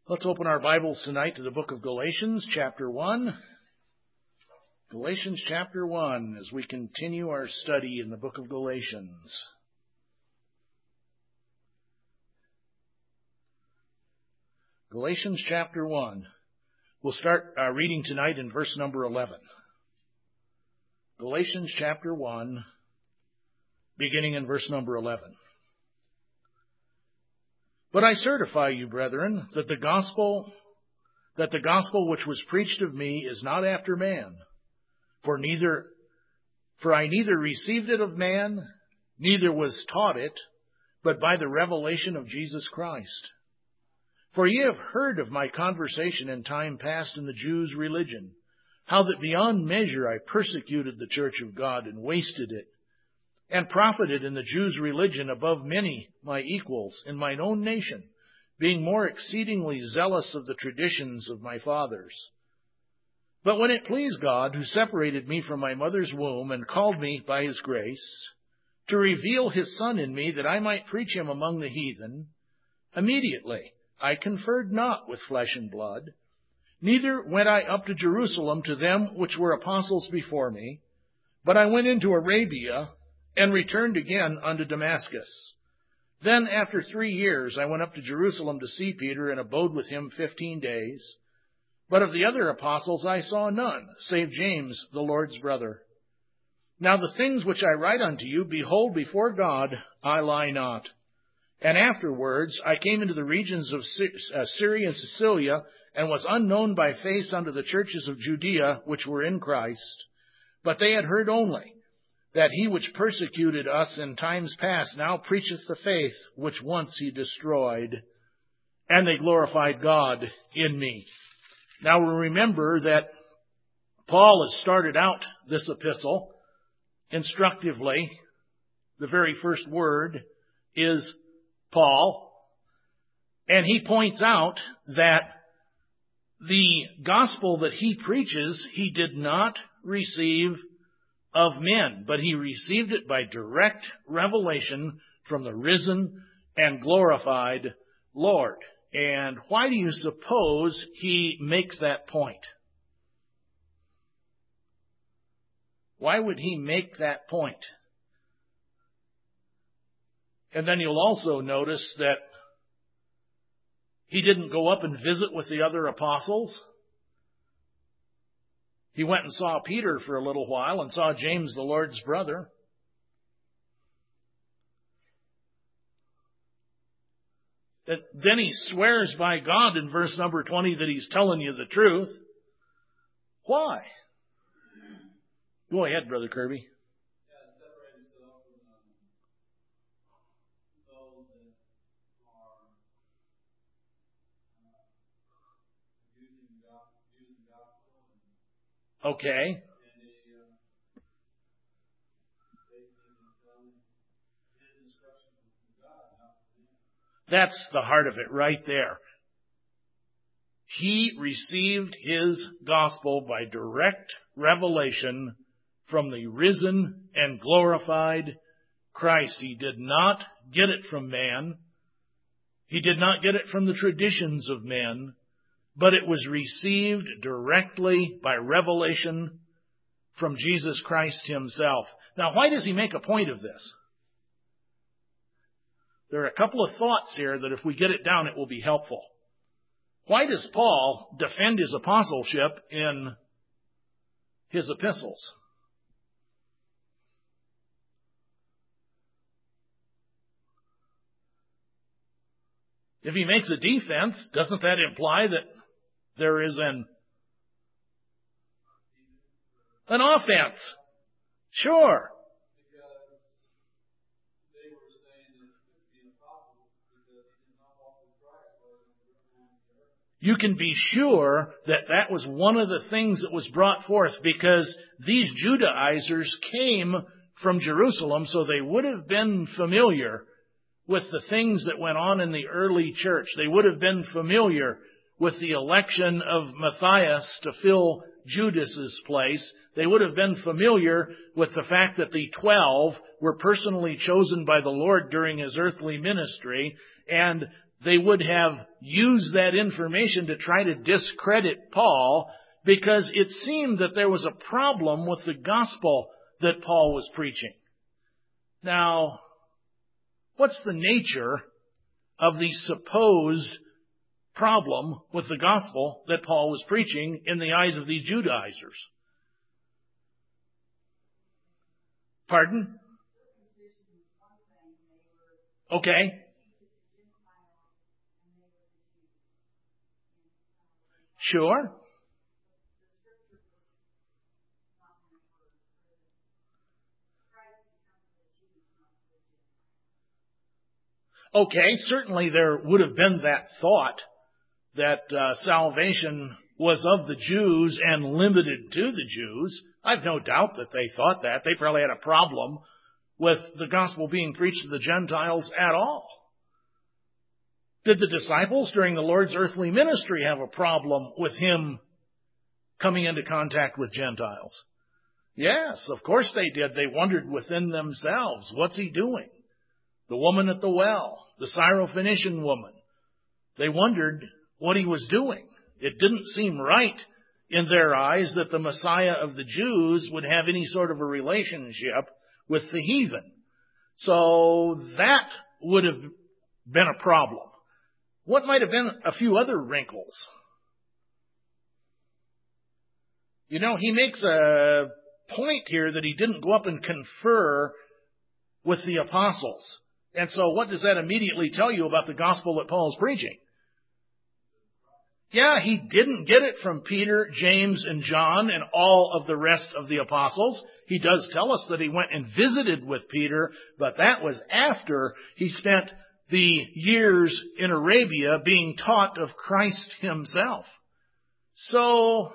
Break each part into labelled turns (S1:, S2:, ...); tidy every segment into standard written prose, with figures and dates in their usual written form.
S1: Let's open our Bibles tonight to the book of Galatians, chapter 1. Galatians, chapter 1, as we continue our study in the book of Galatians. Galatians, chapter 1. We'll start reading tonight in verse number 11. Galatians, chapter 1, beginning in verse number 11. But I certify you, brethren, that the gospel which was preached of me is not after man. For I neither received it of man, neither was taught it, but by the revelation of Jesus Christ. For ye have heard of my conversation in time past in the Jews' religion, how that beyond measure I persecuted the church of God and wasted it, and profited in the Jews' religion above many my equals in mine own nation, being more exceedingly zealous of the traditions of my fathers. But when it pleased God, who separated me from my mother's womb and called me by his grace, to reveal his Son in me that I might preach him among the heathen, immediately I conferred not with flesh and blood, neither went I up to Jerusalem to them which were apostles before me, but I went into Arabia, and returned again unto Damascus. Then after 3 years I went up to Jerusalem to see Peter, and abode with him 15 days. But of the other apostles I saw none, save James, the Lord's brother. Now the things which I write unto you, behold, before God I lie not. And afterwards I came into the regions of Syria and Cilicia, and was unknown by face unto the churches of Judea which were in Christ. But they had heard only that he which persecuted us in times past now preacheth the faith which once he destroyed, and they glorified God in me. Now we remember that Paul has started out this epistle instructively. The very first word is Paul, and he points out that the gospel that he preaches, he did not receive of men, but he received it by direct revelation from the risen and glorified Lord. And why do you suppose he makes that point? Why would he make that point? And then you'll also notice that he didn't go up and visit with the other apostles. He went and saw Peter for a little while and saw James, the Lord's brother. Then he swears by God in verse number 20 that he's telling you the truth. Why? Go ahead, Brother Kirby. Okay. That's the heart of it right there. He received his gospel by direct revelation from the risen and glorified Christ. He did not get it from man. He did not get it from the traditions of men. But it was received directly by revelation from Jesus Christ himself. Now, why does he make a point of this? There are a couple of thoughts here that if we get it down, it will be helpful. Why does Paul defend his apostleship in his epistles? If he makes a defense, doesn't that imply that there is an offense? Sure. You can be sure that that was one of the things that was brought forth, because these Judaizers came from Jerusalem, so they would have been familiar with the things that went on in the early church. They would have been familiar with the election of Matthias to fill Judas's place. They would have been familiar with the fact that the 12 were personally chosen by the Lord during his earthly ministry, and they would have used that information to try to discredit Paul, because it seemed that there was a problem with the gospel that Paul was preaching. Now, what's the nature of the supposed problem with the gospel that Paul was preaching in the eyes of the Judaizers? Pardon? Okay. Sure. Okay, certainly there would have been that thought that salvation was of the Jews and limited to the Jews. I've no doubt that they thought that. They probably had a problem with the gospel being preached to the Gentiles at all. Did the disciples during the Lord's earthly ministry have a problem with him coming into contact with Gentiles? Yes, of course they did. They wondered within themselves, what's he doing? The woman at the well, the Syrophoenician woman, they wondered what he was doing. It didn't seem right in their eyes that the Messiah of the Jews would have any sort of a relationship with the heathen. So that would have been a problem. What might have been a few other wrinkles? You know, he makes a point here that he didn't go up and confer with the apostles. And so what does that immediately tell you about the gospel that Paul is preaching? Yeah, he didn't get it from Peter, James, and John and all of the rest of the apostles. He does tell us that he went and visited with Peter, but that was after he spent the years in Arabia being taught of Christ himself. So,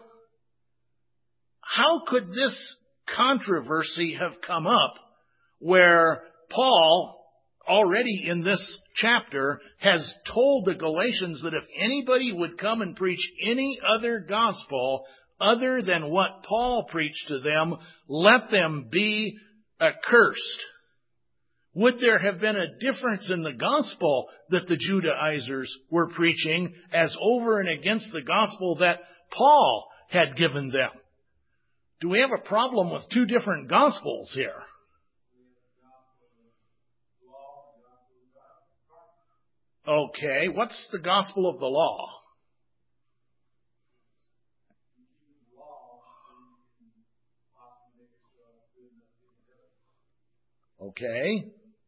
S1: how could this controversy have come up where Paul, already in this chapter, has told the Galatians that if anybody would come and preach any other gospel other than what Paul preached to them, let them be accursed? Would there have been a difference in the gospel that the Judaizers were preaching as over and against the gospel that Paul had given them? Do we have a problem with two different gospels here? Okay, what's the gospel of the law? Okay.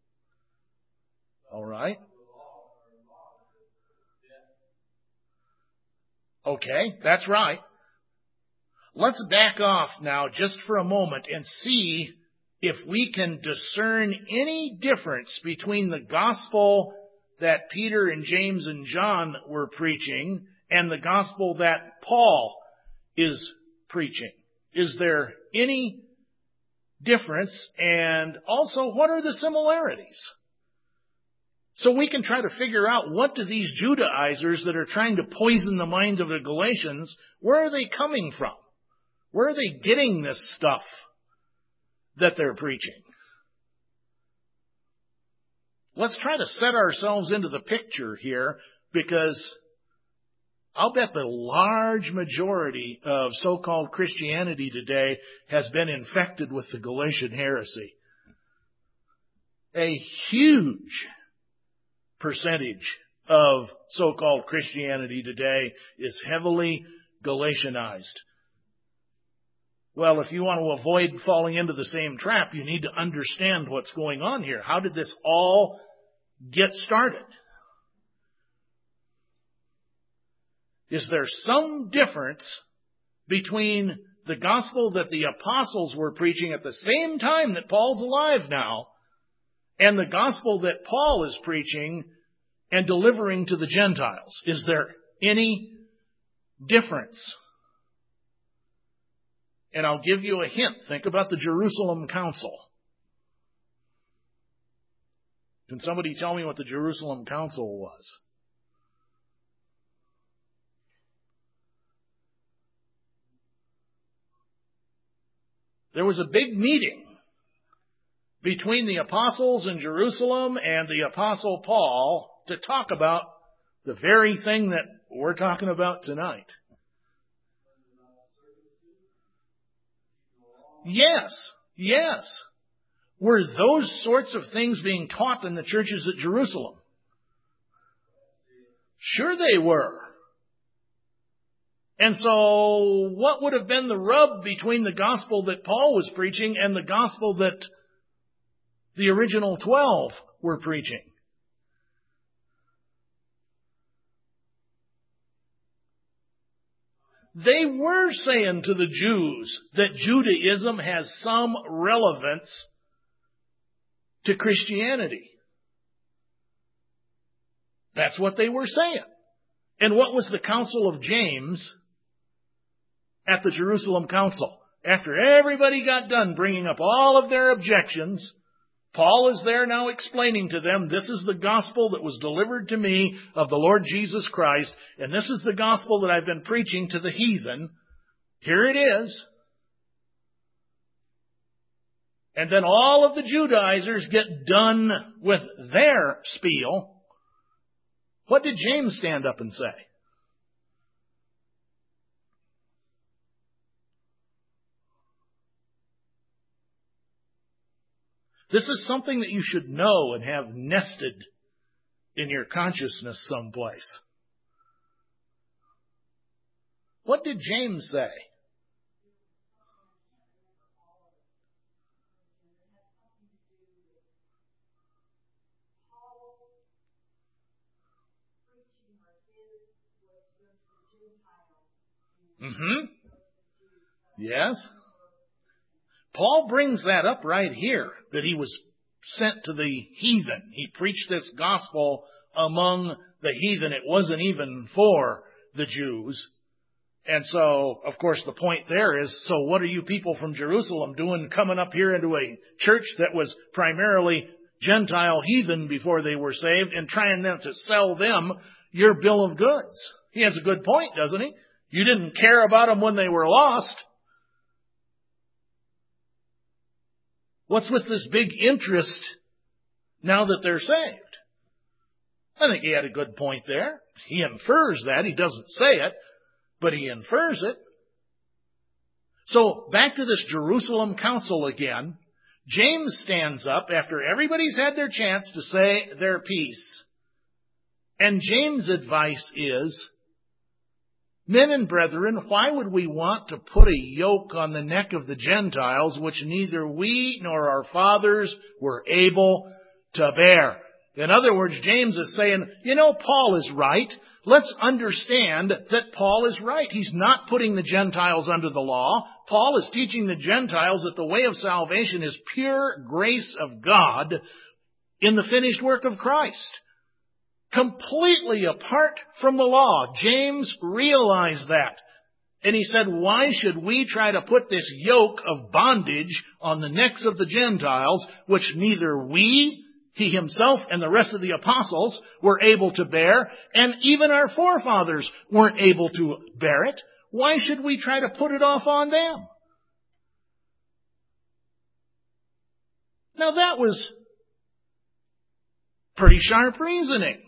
S1: All right. Okay, that's right. Let's back off now just for a moment and see if we can discern any difference between the gospel that Peter and James and John were preaching and the gospel that Paul is preaching. Is there any difference? And also, what are the similarities? So we can try to figure out, what do these Judaizers that are trying to poison the mind of the Galatians, where are they coming from? Where are they getting this stuff that they're preaching? Let's try to set ourselves into the picture here, because I'll bet the large majority of so-called Christianity today has been infected with the Galatian heresy. A huge percentage of so-called Christianity today is heavily Galatianized. Well, if you want to avoid falling into the same trap, you need to understand what's going on here. How did this all get started? Is there some difference between the gospel that the apostles were preaching at the same time that Paul's alive now and the gospel that Paul is preaching and delivering to the Gentiles? Is there any difference? And I'll give you a hint. Think about the Jerusalem Council. Can somebody tell me what the Jerusalem Council was? There was a big meeting between the apostles in Jerusalem and the apostle Paul to talk about The very thing that we're talking about tonight. Yes, yes. Were those sorts of things being taught in the churches at Jerusalem? Sure they were. And so what would have been the rub between the gospel that Paul was preaching and the gospel that the original 12 were preaching? They were saying to the Jews that Judaism has some relevance to Christianity. That's what they were saying. And what was the Council of James at the Jerusalem Council? After everybody got done bringing up all of their objections, Paul is there now explaining to them, this is the gospel that was delivered to me of the Lord Jesus Christ, and this is the gospel that I've been preaching to the heathen. Here it is. And then all of the Judaizers get done with their spiel. What did James stand up and say? This is something that you should know and have nested in your consciousness someplace. What did James say? Yes. Paul brings that up right here, that he was sent to the heathen. He preached this gospel among the heathen. It wasn't even for the Jews. And so, of course, the point there is, so what are you people from Jerusalem doing coming up here into a church that was primarily Gentile heathen before they were saved and trying them to sell them your bill of goods? He has a good point, doesn't he? You didn't care about them when they were lost. What's with this big interest now that they're saved? I think he had a good point there. He infers that. He doesn't say it, but he infers it. So back to this Jerusalem council again. James stands up after everybody's had their chance to say their piece. And James' advice is, men and brethren, why would we want to put a yoke on the neck of the Gentiles, which neither we nor our fathers were able to bear? In other words, James is saying, Paul is right. Let's understand that Paul is right. He's not putting the Gentiles under the law. Paul is teaching the Gentiles that the way of salvation is pure grace of God in the finished work of Christ. Completely apart from the law. James realized that. And he said, why should we try to put this yoke of bondage on the necks of the Gentiles, which neither we, he himself, and the rest of the apostles were able to bear, and even our forefathers weren't able to bear it? Why should we try to put it off on them? Now that was pretty sharp reasoning.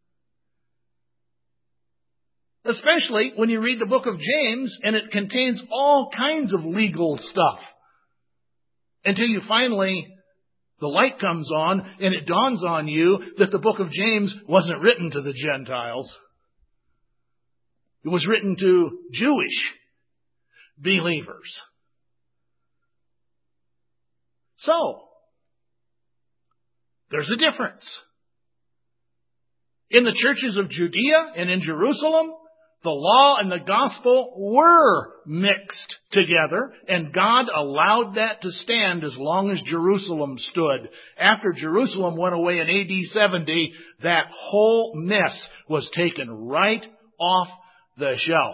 S1: Especially when you read the book of James and it contains all kinds of legal stuff. Until you finally, the light comes on and it dawns on you that the book of James wasn't written to the Gentiles. It was written to Jewish believers. So, there's a difference. In the churches of Judea and in Jerusalem, the law and the gospel were mixed together, and God allowed that to stand as long as Jerusalem stood. After Jerusalem went away in AD 70, that whole mess was taken right off the shelf.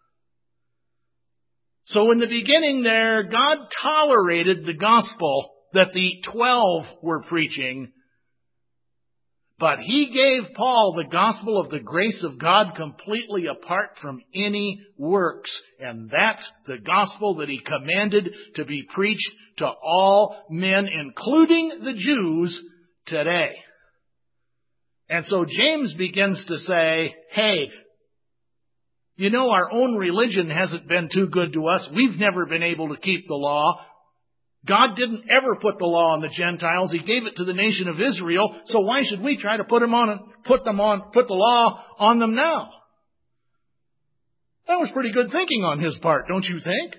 S1: So in the beginning there, God tolerated the gospel that the 12 were preaching, but he gave Paul the gospel of the grace of God completely apart from any works. And that's the gospel that he commanded to be preached to all men, including the Jews today. And so James begins to say, hey, you know, our own religion hasn't been too good to us. We've never been able to keep the law. God didn't ever put the law on the Gentiles. He gave it to the nation of Israel. So why should we try to put the law on them now? That was pretty good thinking on his part, don't you think?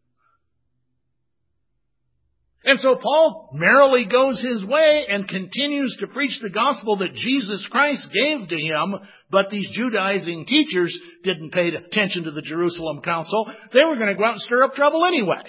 S1: And so Paul merrily goes his way and continues to preach the gospel that Jesus Christ gave to him, but these Judaizing teachers didn't pay attention to the Jerusalem council. They were going to go out and stir up trouble anyway.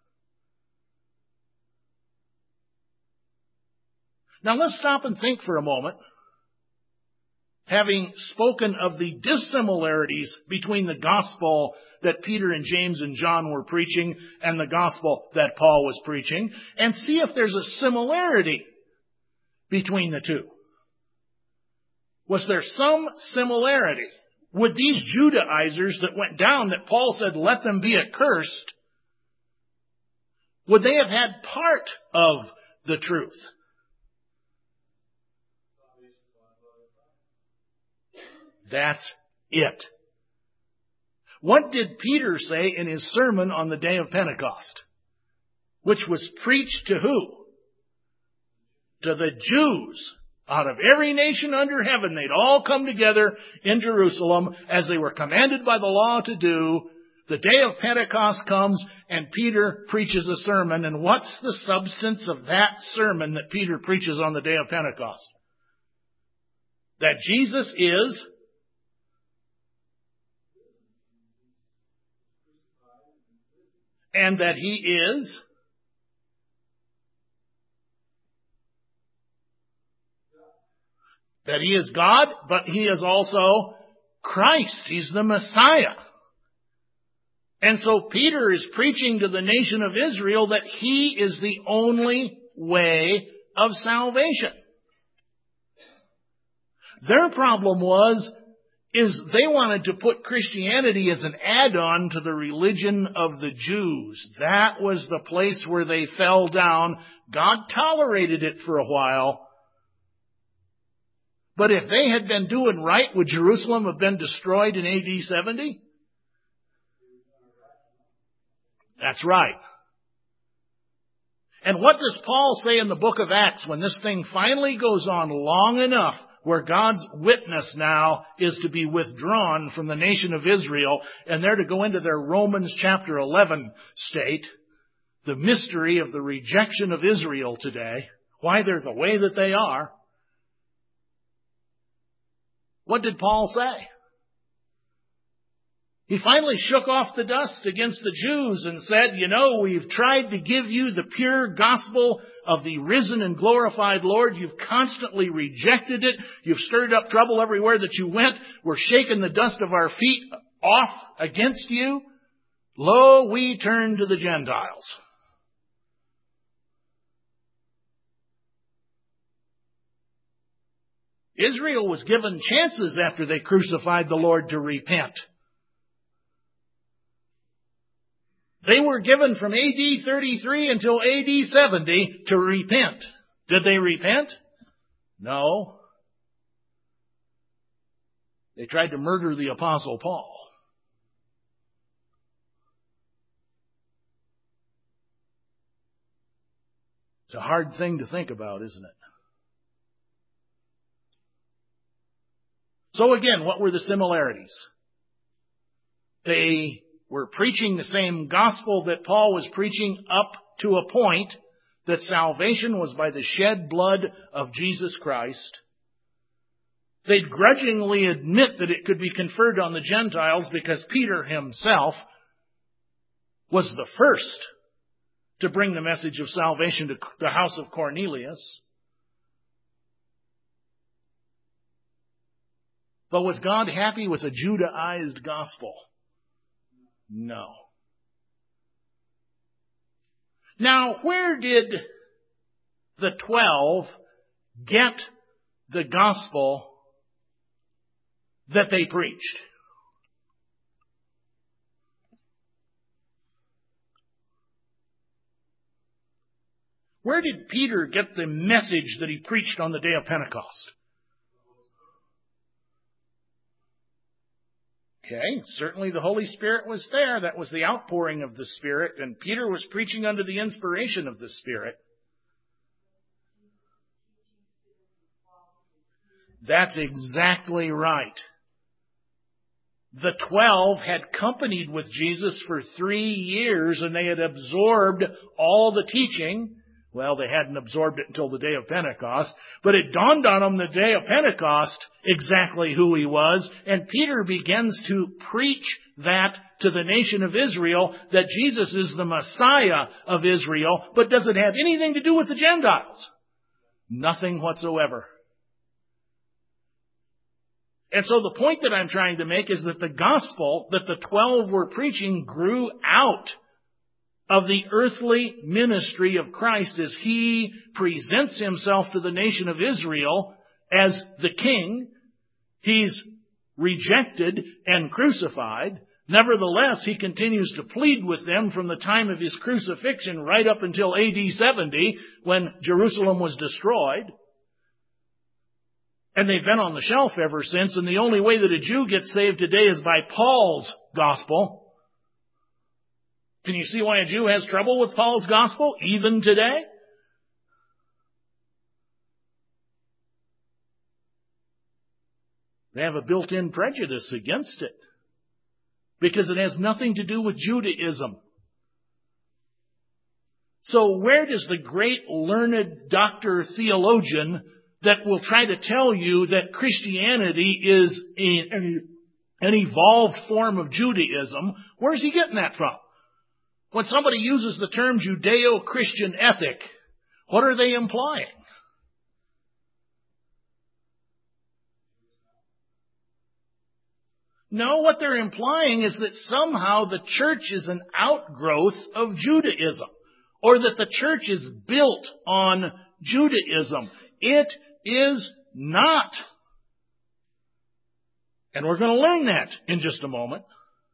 S1: Now let's stop and think for a moment. Having spoken of the dissimilarities between the gospel that Peter and James and John were preaching and the gospel that Paul was preaching, and see if there's a similarity between the two. Was there some similarity? Would these Judaizers that went down, that Paul said, let them be accursed, would they have had part of the truth? That's it. What did Peter say in his sermon on the day of Pentecost? Which was preached to who? To the Jews. Out of every nation under heaven, they'd all come together in Jerusalem as they were commanded by the law to do. The day of Pentecost comes and Peter preaches a sermon. And what's the substance of that sermon that Peter preaches on the day of Pentecost? That Jesus is and that He is God, but He is also Christ. He's the Messiah. And so Peter is preaching to the nation of Israel that He is the only way of salvation. Their problem is they wanted to put Christianity as an add-on to the religion of the Jews. That was the place where they fell down. God tolerated it for a while. But if they had been doing right, would Jerusalem have been destroyed in AD 70? That's right. And what does Paul say in the book of Acts when this thing finally goes on long enough where God's witness now is to be withdrawn from the nation of Israel and they're to go into their Romans chapter 11 state, the mystery of the rejection of Israel today, why they're the way that they are? What did Paul say? He finally shook off the dust against the Jews and said, you know, we've tried to give you the pure gospel of the risen and glorified Lord. You've constantly rejected it. You've stirred up trouble everywhere that you went. We're shaking the dust of our feet off against you. Lo, we turn to the Gentiles. Israel was given chances after they crucified the Lord to repent. They were given from AD 33 until AD 70 to repent. Did they repent? No. They tried to murder the Apostle Paul. It's a hard thing to think about, isn't it? So again, what were the similarities? They were preaching the same gospel that Paul was preaching up to a point, that salvation was by the shed blood of Jesus Christ. They'd grudgingly admit that it could be conferred on the Gentiles because Peter himself was the first to bring the message of salvation to the house of Cornelius. But was God happy with a Judaized gospel? No. Now, where did the 12 get the gospel that they preached? Where did Peter get the message that he preached on the day of Pentecost? Okay, certainly the Holy Spirit was there. That was the outpouring of the Spirit, and Peter was preaching under the inspiration of the Spirit. That's exactly right. The 12 had companied with Jesus for 3 years, and they had absorbed all the teaching. Well, they hadn't absorbed it until the day of Pentecost, but it dawned on them the day of Pentecost exactly who he was, and Peter begins to preach that to the nation of Israel, that Jesus is the Messiah of Israel, but does it have anything to do with the Gentiles? Nothing whatsoever. And so the point that I'm trying to make is that the gospel that the 12 were preaching grew out of the earthly ministry of Christ as he presents himself to the nation of Israel as the king. He's rejected and crucified. Nevertheless, he continues to plead with them from the time of his crucifixion right up until AD 70 when Jerusalem was destroyed. And they've been on the shelf ever since, and the only way that a Jew gets saved today is by Paul's gospel. Can you see why a Jew has trouble with Paul's gospel, even today? They have a built-in prejudice against it, because it has nothing to do with Judaism. So where does the great learned doctor theologian that will try to tell you that Christianity is an evolved form of Judaism, where's he getting that from? When somebody uses the term Judeo-Christian ethic, what are they implying? No, what they're implying is that somehow the church is an outgrowth of Judaism, or that the church is built on Judaism. It is not. And we're going to learn that in just a moment.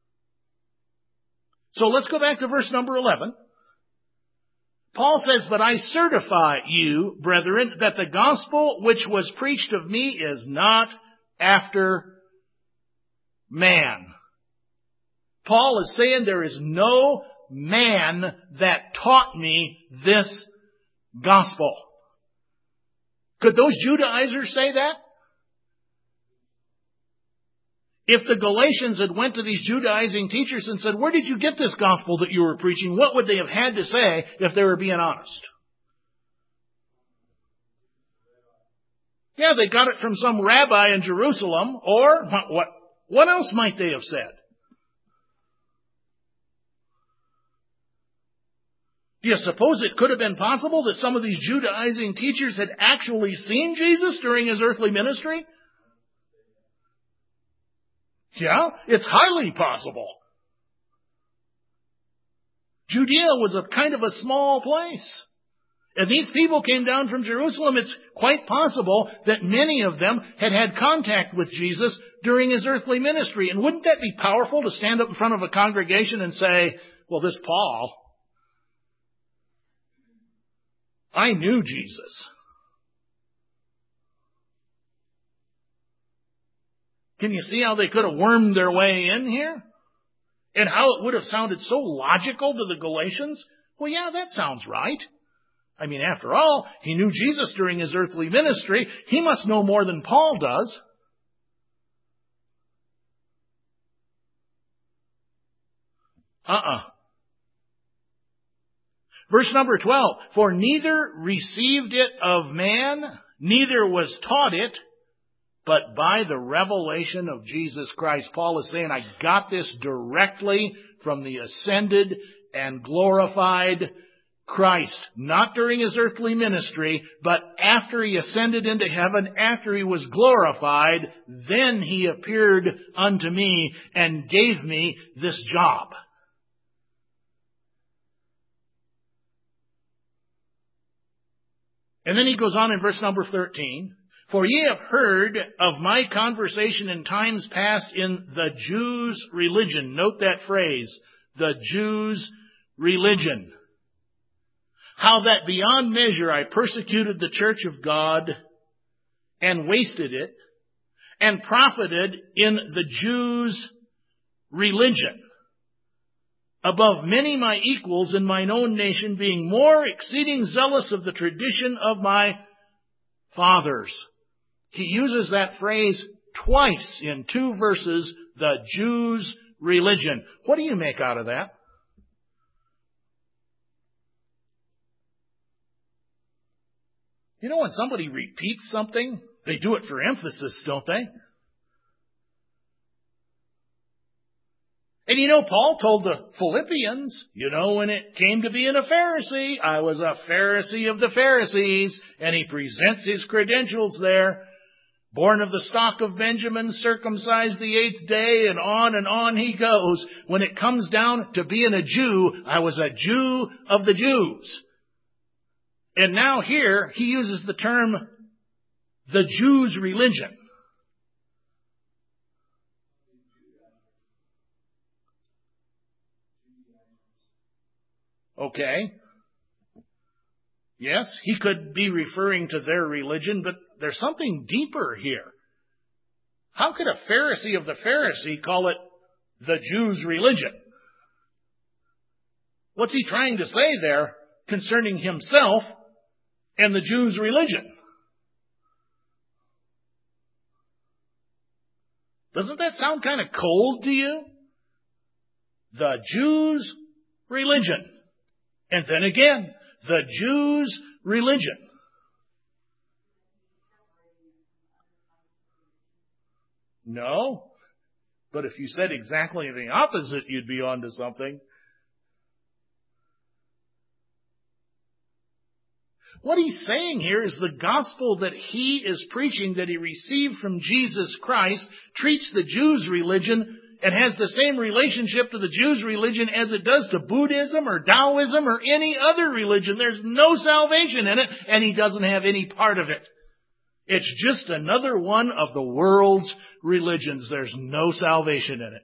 S1: So let's go back to verse number 11. Paul says, "But I certify you, brethren, that the gospel which was preached of me is not after man." Paul is saying there is no man that taught me this gospel. Could those Judaizers say that? If the Galatians had went to these Judaizing teachers and said, "Where did you get this gospel that you were preaching?" what would they have had to say if they were being honest? Yeah, they got it from some rabbi in Jerusalem, or what else might they have said? Do you suppose it could have been possible that some of these Judaizing teachers had actually seen Jesus during his earthly ministry? Yeah, it's highly possible. Judea was a kind of a small place. And these people came down from Jerusalem. It's quite possible that many of them had had contact with Jesus during his earthly ministry. And wouldn't that be powerful to stand up in front of a congregation and say, "Well, this Paul, I knew Jesus." Can you see how they could have wormed their way in here? And how it would have sounded so logical to the Galatians? Well, yeah, that sounds right. I mean, after all, he knew Jesus during his earthly ministry. He must know more than Paul does. Verse number 12, "For neither received it of man, neither was taught it, but by the revelation of Jesus Christ." Paul is saying, I got this directly from the ascended and glorified Christ. Not during his earthly ministry, but after he ascended into heaven, after he was glorified, then he appeared unto me and gave me this job. And then he goes on in verse number 13. "For ye have heard of my conversation in times past in the Jews' religion." Note that phrase, the Jews' religion. "How that beyond measure I persecuted the church of God and wasted it, and profited in the Jews' religion above many my equals in mine own nation, being more exceeding zealous of the tradition of my fathers. He uses that phrase twice in 2 verses, the Jews' religion. What do you make out of that? You know, when somebody repeats something, they do it for emphasis, don't they? And you know, Paul told the Philippians, when it came to being a Pharisee, I was a Pharisee of the Pharisees. And he presents his credentials there. Born of the stock of Benjamin, circumcised the 8th day, and on he goes. When it comes down to being a Jew, I was a Jew of the Jews. And now here, he uses the term, the Jews' religion. Okay. Yes, he could be referring to their religion, but there's something deeper here. How could a Pharisee of the Pharisee call it the Jews' religion? What's he trying to say there concerning himself and the Jews' religion? Doesn't that sound kind of cold to you? The Jews' religion. And then again, the Jews' religion. No. But if you said exactly the opposite, you'd be onto something. What he's saying here is the gospel that he is preaching, that he received from Jesus Christ, treats the Jews' religion and has the same relationship to the Jews' religion as it does to Buddhism or Taoism or any other religion. There's no salvation in it, and he doesn't have any part of it. It's just another one of the world's religions. There's no salvation in it.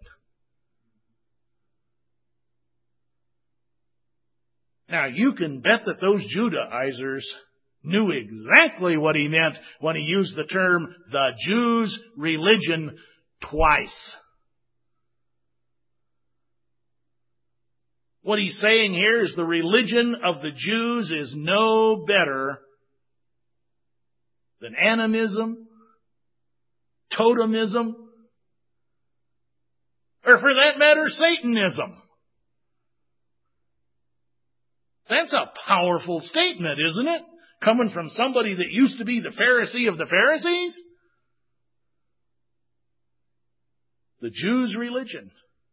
S1: Now, you can bet that those Judaizers knew exactly what he meant when he used the term, the Jews' religion, twice. What he's saying here is the religion of the Jews is no better than animism, totemism, or for that matter, Satanism. That's a powerful statement, isn't it? Coming from somebody that used to be the Pharisee of the Pharisees? The Jews' religion.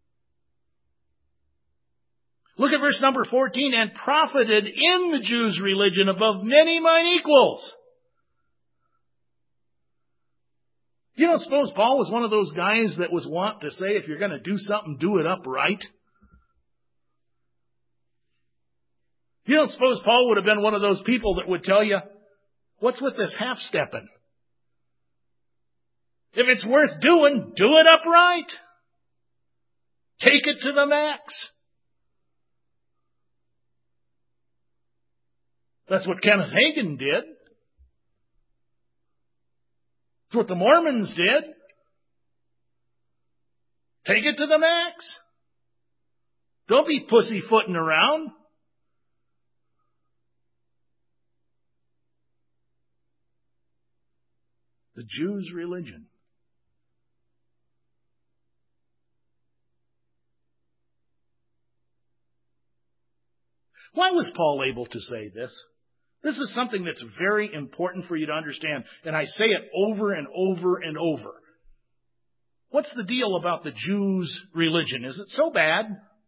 S1: Look at verse number 14. And profited in the Jews' religion above many mine equals. You don't suppose Paul was one of those guys that was wont to say, if you're going to do something, do it upright? You don't suppose Paul would have been one of those people that would tell you, what's with this half-stepping? If it's worth doing, do it upright. Take it to the max. That's what Kenneth Hagin did. That's what the Mormons did. Take it to the max. Don't be pussyfooting around. The Jews' religion. Why was Paul able to say this? This is something that's very important for you to understand, and I say it over and over and over. What's the deal about the Jews' religion? Is it so bad?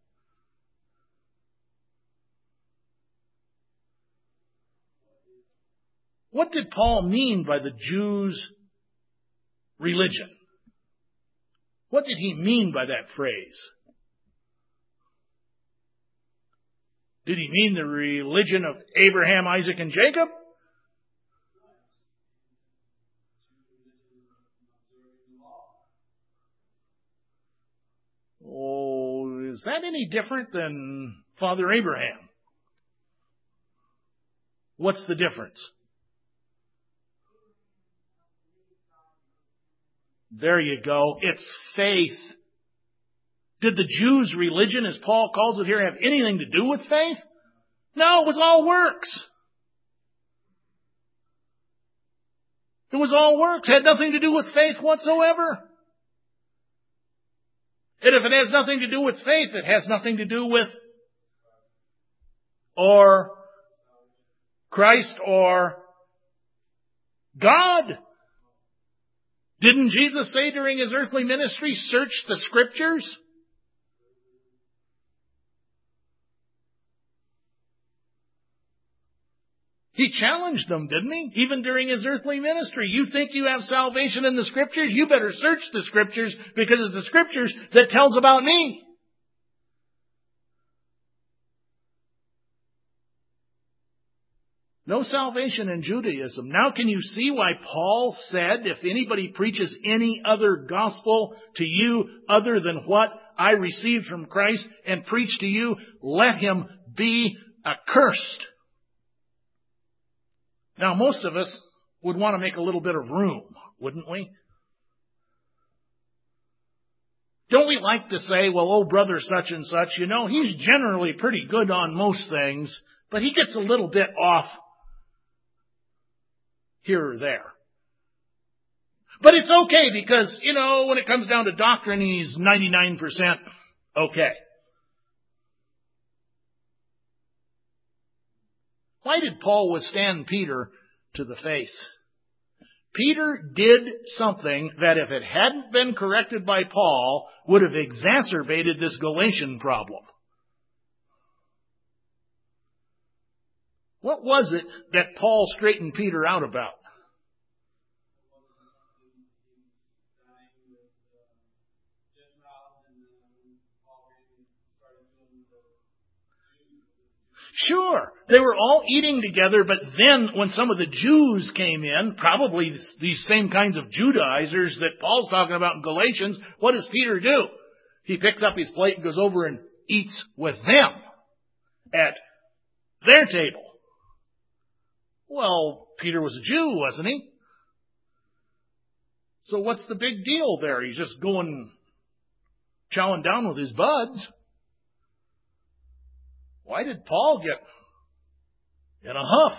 S1: What did Paul mean by the Jews' religion? What did he mean by that phrase? Did he mean the religion of Abraham, Isaac, and Jacob? Oh, is that any different than Father Abraham? What's the difference? There you go. It's faith. Did the Jews' religion, as Paul calls it here, have anything to do with faith? No, it was all works. It was all works. It had nothing to do with faith whatsoever. And if it has nothing to do with faith, it has nothing to do with or Christ or God. Didn't Jesus say during his earthly ministry, search the Scriptures? He challenged them, didn't he? Even during his earthly ministry. You think you have salvation in the Scriptures? You better search the Scriptures, because it's the Scriptures that tells about me. No salvation in Judaism. Now can you see why Paul said, if anybody preaches any other gospel to you other than what I received from Christ and preach to you, let him be accursed. Now, most of us would want to make a little bit of room, wouldn't we? Don't we like to say, well, oh, brother such and such, you know, he's generally pretty good on most things, but he gets a little bit off here or there. But it's okay because, you know, when it comes down to doctrine, he's 99% okay. Why did Paul withstand Peter to the face? Peter did something that, if it hadn't been corrected by Paul, would have exacerbated this Galatian problem. What was it that Paul straightened Peter out about? Sure, they were all eating together, but then when some of the Jews came in, probably these same kinds of Judaizers that Paul's talking about in Galatians, what does Peter do? He picks up his plate and goes over and eats with them at their table. Well, Peter was a Jew, wasn't he? So what's the big deal there? He's just going, chowing down with his buds. Why did Paul get in a huff?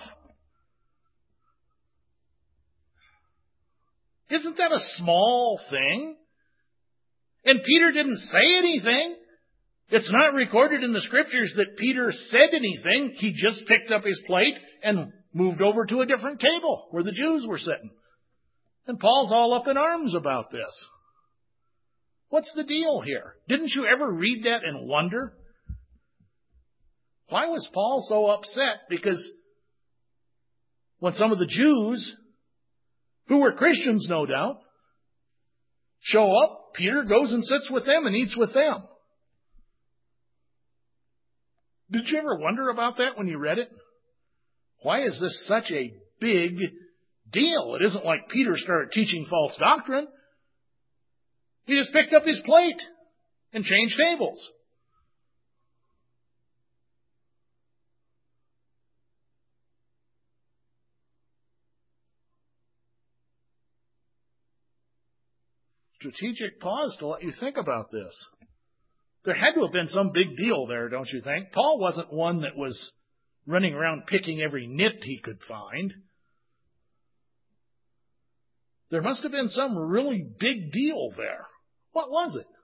S1: Isn't that a small thing? And Peter didn't say anything. It's not recorded in the Scriptures that Peter said anything. He just picked up his plate and moved over to a different table where the Jews were sitting. And Paul's all up in arms about this. What's the deal here? Didn't you ever read that and wonder? Why was Paul so upset? Because when some of the Jews, who were Christians no doubt, show up, Peter goes and sits with them and eats with them. Did you ever wonder about that when you read it? Why is this such a big deal? It isn't like Peter started teaching false doctrine. He just picked up his plate and changed tables. Strategic pause to let you think about this. There had to have been some big deal there, don't you think? Paul wasn't one that was running around picking every nit he could find. There must have been some really big deal there. What was it?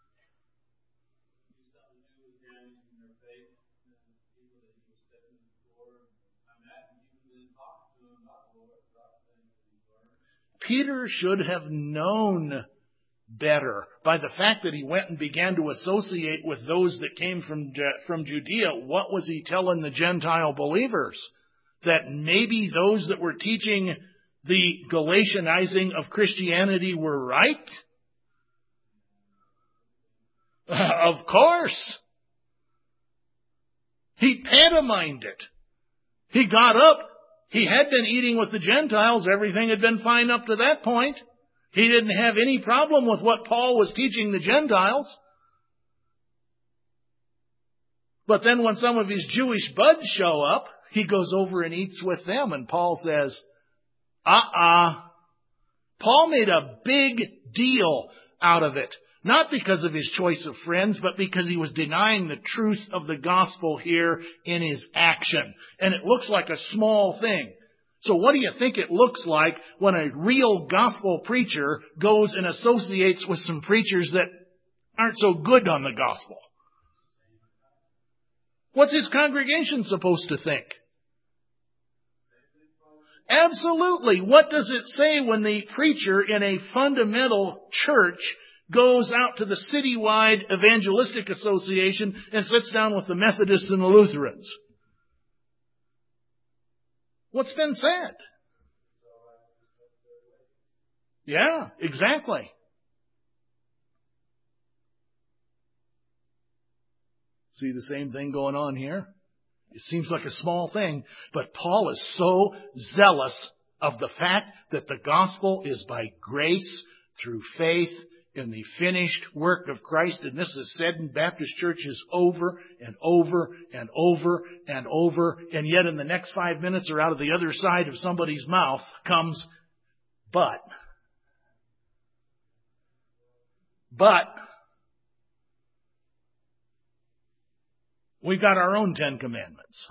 S1: Peter should have known better by the fact that he went and began to associate with those that came from Judea. What was he telling the Gentile believers? That maybe those that were teaching the Galatianizing of Christianity were right? Of course. He pantomimed it. He got up. He had been eating with the Gentiles. Everything had been fine up to that point. He didn't have any problem with what Paul was teaching the Gentiles. But then when some of his Jewish buds show up, he goes over and eats with them. And Paul says, Paul made a big deal out of it. Not because of his choice of friends, but because he was denying the truth of the gospel here in his action. And it looks like a small thing. So what do you think it looks like when a real gospel preacher goes and associates with some preachers that aren't so good on the gospel? What's his congregation supposed to think? Absolutely. What does it say when the preacher in a fundamental church goes out to the citywide evangelistic association and sits down with the Methodists and the Lutherans? What's been said? Yeah, exactly. See the same thing going on here? It seems like a small thing, but Paul is so zealous of the fact that the gospel is by grace through faith in the finished work of Christ. And this is said in Baptist churches over and over and over and over. And yet in the next 5 minutes or out of the other side of somebody's mouth comes, but. We've got our own 10 Commandments.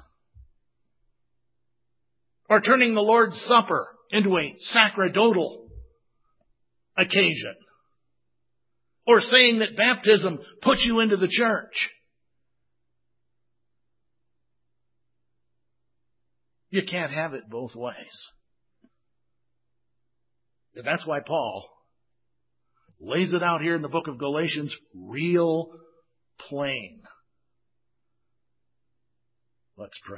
S1: Or turning the Lord's Supper into a sacerdotal occasion. Or saying that baptism puts you into the church. You can't have it both ways. And that's why Paul lays it out here in the book of Galatians real plain. Let's pray.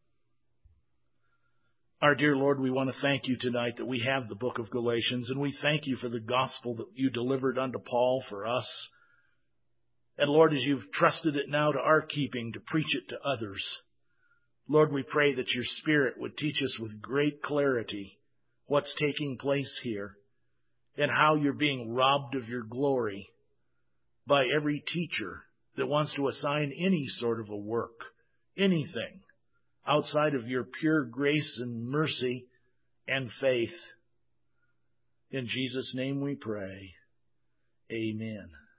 S1: Our dear Lord, we want to thank you tonight that we have the book of Galatians, and we thank you for the gospel that you delivered unto Paul for us. And Lord, as you've trusted it now to our keeping to preach it to others, Lord, we pray that your Spirit would teach us with great clarity what's taking place here and how you're being robbed of your glory by every teacher that wants to assign any sort of a work, anything outside of your pure grace and mercy and faith. In Jesus' name we pray. Amen.